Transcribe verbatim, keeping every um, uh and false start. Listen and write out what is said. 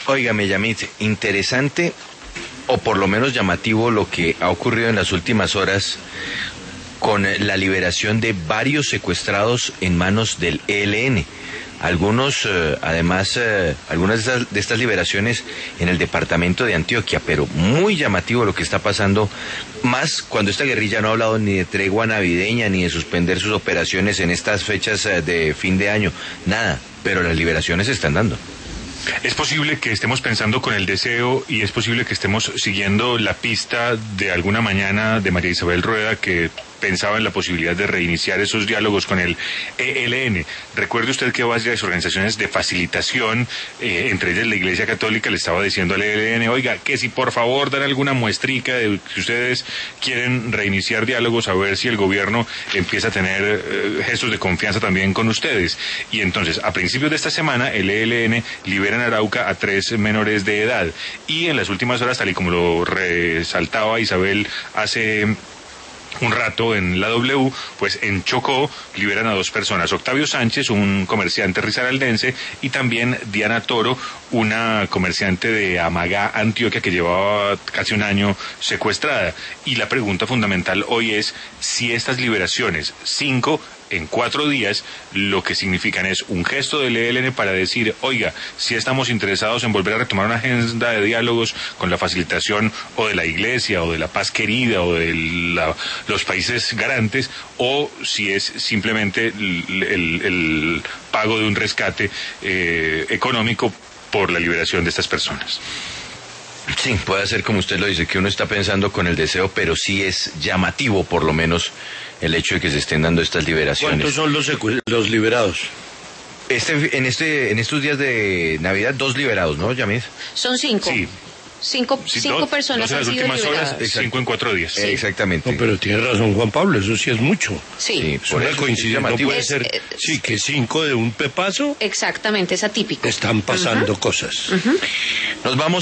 Óigame, Yamit, interesante o por lo menos llamativo lo que ha ocurrido en las últimas horas con la liberación de varios secuestrados en manos del E L N. Algunos, eh, además, eh, algunas de estas, de estas liberaciones en el departamento de Antioquia, pero muy llamativo lo que está pasando, más cuando esta guerrilla no ha hablado ni de tregua navideña, ni de suspender sus operaciones en estas fechas eh, de fin de año, nada, pero las liberaciones se están dando. Es posible que estemos pensando con el deseo y es posible que estemos siguiendo la pista de alguna mañana de María Isabel Rueda, que pensaba en la posibilidad de reiniciar esos diálogos con el E L N. Recuerde usted que varias organizaciones de facilitación, eh, entre ellas la Iglesia Católica, le estaba diciendo al E L N, oiga, que si por favor dan alguna muestrica de que ustedes quieren reiniciar diálogos, a ver si el gobierno empieza a tener eh, gestos de confianza también con ustedes. Y entonces, a principios de esta semana, el E L N libera en Arauca a tres menores de edad. Y en las últimas horas, tal y como lo resaltaba Isabel hace un rato en la W, pues en Chocó liberan a dos personas, Octavio Sánchez, un comerciante risaraldense, y también Diana Toro, una comerciante de Amagá, Antioquia, que llevaba casi un año secuestrada. Y la pregunta fundamental hoy es si estas liberaciones, cinco en cuatro días, lo que significan es un gesto del E L N para decir, oiga, si estamos interesados en volver a retomar una agenda de diálogos con la facilitación o de la Iglesia o de la Paz Querida o de la, los países garantes, o si es simplemente el, el, el pago de un rescate eh, económico por la liberación de estas personas. Sí, puede ser como usted lo dice, que uno está pensando con el deseo, pero sí es llamativo por lo menos el hecho de que se estén dando estas liberaciones. ¿Cuántos son los, los liberados? Este, en este, en estos días de Navidad, dos liberados, ¿no, Yamid? Son cinco. Sí. Cinco, sí, cinco dos, personas dos en han las sido últimas liberadas. horas, cinco en cuatro días. Sí. Exactamente. No, pero tiene razón Juan Pablo, eso sí es mucho. Sí. Sí, Es por una eso coincidencia, no puede Es, ser, eh, sí, que cinco de un pepazo Exactamente, es atípico. están pasando uh-huh. cosas. Uh-huh. Nos vamos